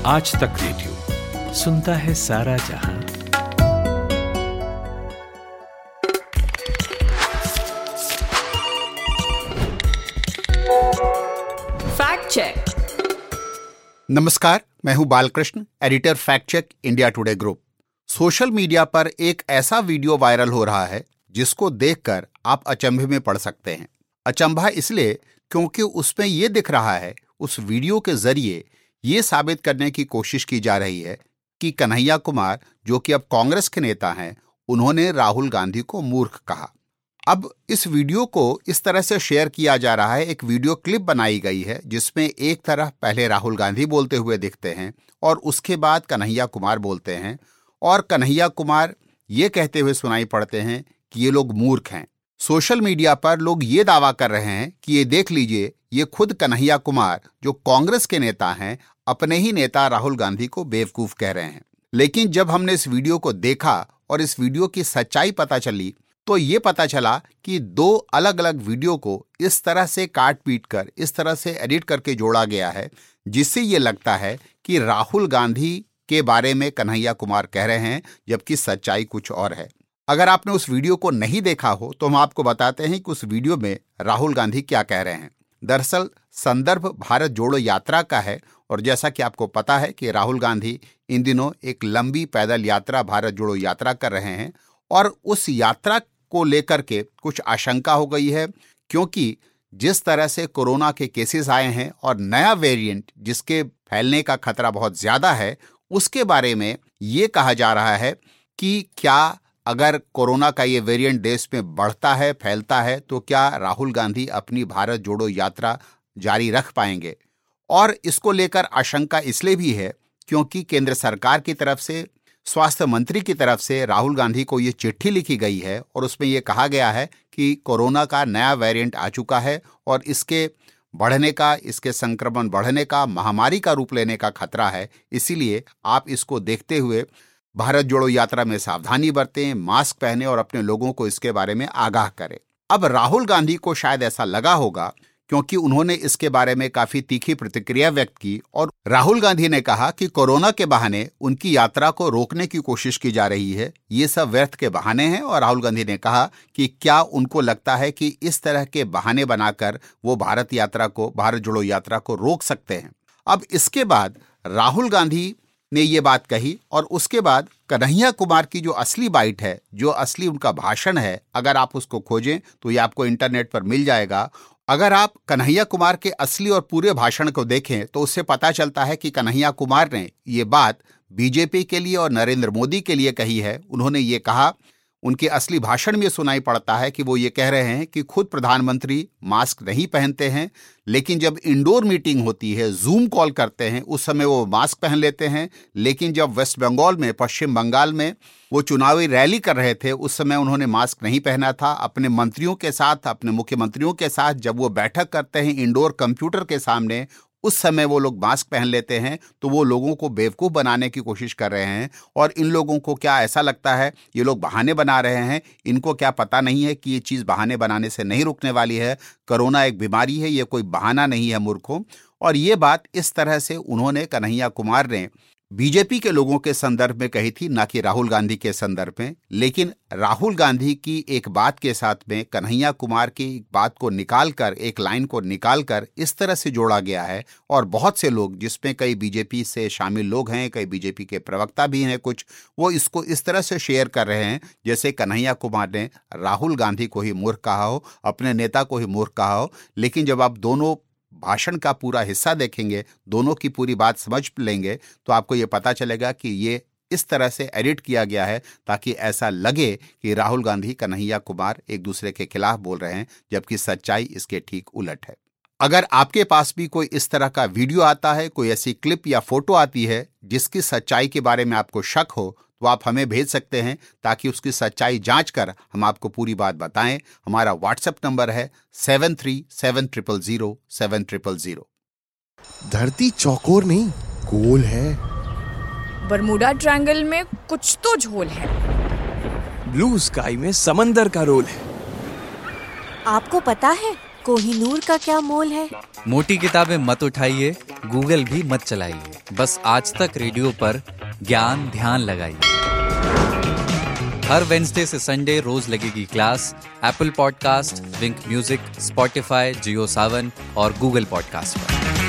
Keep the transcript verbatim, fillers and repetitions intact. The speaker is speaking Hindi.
आज तक रेडियो सुनता है सारा जहां। Fact check. नमस्कार, मैं हूं Balkrishna, editor fact check India Today group. Social media पर एक ऐसा वीडियो वायरल हो रहा है जिसको देखकर आप अचंभे में पड़ सकते हैं। अचंभा इसलिए क्योंकि उसमें यह दिख रहा है, उस वीडियो के जरिए ये साबित करने की कोशिश की जा रही है कि कन्हैया कुमार, जो कि अब कांग्रेस के नेता हैं, उन्होंने राहुल गांधी को मूर्ख कहा। अब इस वीडियो को इस तरह से शेयर किया जा रहा है, एक वीडियो क्लिप बनाई गई है जिसमें एक तरफ पहले राहुल गांधी बोलते हुए दिखते हैं और उसके बाद कन्हैया कुमार बोलते हैं और कन्हैया कुमार ये कहते हुए सुनाई पड़ते हैं कि ये लोग मूर्ख हैं। सोशल मीडिया पर लोग ये दावा कर रहे हैं कि ये देख लीजिए, ये खुद कन्हैया कुमार जो कांग्रेस के नेता हैं, अपने ही नेता राहुल गांधी को बेवकूफ कह रहे हैं। लेकिन जब हमने इस वीडियो को देखा और इस वीडियो की सच्चाई पता चली तो ये पता चला कि दो अलग अलग वीडियो को इस तरह से काट पीट कर, इस तरह से एडिट करके जोड़ा गया है जिससे ये लगता है कि राहुल गांधी के बारे में कन्हैया कुमार कह रहे हैं, जबकि सच्चाई कुछ और है। अगर आपने उस वीडियो को नहीं देखा हो तो हम आपको बताते हैं कि उस वीडियो में राहुल गांधी क्या कह रहे हैं। दरअसल संदर्भ भारत जोड़ो यात्रा का है और जैसा कि आपको पता है कि राहुल गांधी इन दिनों एक लंबी पैदल यात्रा, भारत जोड़ो यात्रा कर रहे हैं और उस यात्रा को लेकर के कुछ आशंका हो गई है, क्योंकि जिस तरह से कोरोना के केसेस आए हैं और नया वेरिएंट जिसके फैलने का खतरा बहुत ज्यादा है, उसके बारे में ये कहा जा रहा है कि क्या अगर कोरोना का ये वेरिएंट देश में बढ़ता है, फैलता है, तो क्या राहुल गांधी अपनी भारत जोड़ो यात्रा जारी रख पाएंगे। और इसको लेकर आशंका इसलिए भी है क्योंकि केंद्र सरकार की तरफ से, स्वास्थ्य मंत्री की तरफ से राहुल गांधी को ये चिट्ठी लिखी गई है और उसमें ये कहा गया है कि कोरोना का नया वेरिएंट आ चुका है और इसके बढ़ने का, इसके संक्रमण बढ़ने का, महामारी का रूप लेने का खतरा है। इसीलिए आप इसको देखते हुए भारत जोड़ो यात्रा में सावधानी बरतें, मास्क पहने और अपने लोगों को इसके बारे में आगाह करें। अब राहुल गांधी को शायद ऐसा लगा होगा क्योंकि उन्होंने इसके बारे में काफी तीखी प्रतिक्रिया व्यक्त की और राहुल गांधी ने कहा कि कोरोना के बहाने उनकी यात्रा को रोकने की कोशिश की जा रही है, ये सब व्यर्थ के बहाने हैं। और राहुल गांधी ने कहा कि क्या उनको लगता है कि इस तरह के बहाने बनाकर वो भारत यात्रा को, भारत जोड़ो यात्रा को रोक सकते हैं। अब इसके बाद राहुल गांधी ने ये बात कही और उसके बाद कन्हैया कुमार की जो असली बाइट है, जो असली उनका भाषण है, अगर आप उसको खोजें तो ये आपको इंटरनेट पर मिल जाएगा। अगर आप कन्हैया कुमार के असली और पूरे भाषण को देखें तो उससे पता चलता है कि कन्हैया कुमार ने ये बात बीजेपी के लिए और नरेंद्र मोदी के लिए कही है। उन्होंने ये कहा, उनके असली भाषण में सुनाई पड़ता है कि वो ये कह रहे हैं कि खुद प्रधानमंत्री मास्क नहीं पहनते हैं, लेकिन जब इंडोर मीटिंग होती है, जूम कॉल करते हैं, उस समय वो मास्क पहन लेते हैं। लेकिन जब वेस्ट बंगाल में, पश्चिम बंगाल में वो चुनावी रैली कर रहे थे, उस समय उन्होंने मास्क नहीं पहना था। अपने मंत्रियों के साथ, अपने मुख्यमंत्रियों के साथ जब वो बैठक करते हैं इंडोर कंप्यूटर के सामने, उस समय वो लोग मास्क पहन लेते हैं। तो वो लोगों को बेवकूफ़ बनाने की कोशिश कर रहे हैं। और इन लोगों को क्या ऐसा लगता है ये लोग बहाने बना रहे हैं? इनको क्या पता नहीं है कि ये चीज़ बहाने बनाने से नहीं रुकने वाली है। कोरोना एक बीमारी है, ये कोई बहाना नहीं है मूर्खों। और ये बात इस तरह से उन्होंने, कन्हैया कुमार ने, बीजेपी के लोगों के संदर्भ में कही थी, ना कि राहुल गांधी के संदर्भ में। लेकिन राहुल गांधी की एक बात के साथ में कन्हैया कुमार की बात को निकालकर, एक लाइन को निकालकर इस तरह से जोड़ा गया है। और बहुत से लोग, जिसमें कई बीजेपी से शामिल लोग हैं, कई बीजेपी के प्रवक्ता भी हैं कुछ, वो इसको इस तरह से शेयर कर रहे हैं जैसे कन्हैया कुमार ने राहुल गांधी को ही मूर्ख कहा हो, अपने नेता को ही मूर्ख कहा हो। लेकिन जब आप दोनों भाषण का पूरा हिस्सा देखेंगे, दोनों की पूरी बात समझ लेंगे, तो आपको ये पता चलेगा कि ये इस तरह से एडिट किया गया है ताकि ऐसा लगे कि राहुल गांधी, कन्हैया कुमार एक दूसरे के खिलाफ बोल रहे हैं, जबकि सच्चाई इसके ठीक उलट है। अगर आपके पास भी कोई इस तरह का वीडियो आता है, कोई ऐसी क्लिप या फोटो आती है जिसकी सच्चाई के बारे में आपको शक हो, तो आप हमें भेज सकते हैं ताकि उसकी सच्चाई जांच कर हम आपको पूरी बात बताएं। हमारा व्हाट्सएप नंबर है seven three seven triple zero seven triple zero. धरती चौकोर नहीं, गोल है। बरमूडा ट्रायंगल में कुछ तो झोल है। ब्लू स्काई में समंदर का रोल है। आपको पता है कोहिनूर का क्या मोल है? मोटी किताबें मत उठाइए, गूगल भी मत चलाइए, बस आज तक रेडियो पर ज्ञान ध्यान लगाइए। हर वेंसडे से संडे रोज लगेगी class Apple podcast, Wink music, Spotify, Jio Saavn और गूगल पॉडकास्ट पर।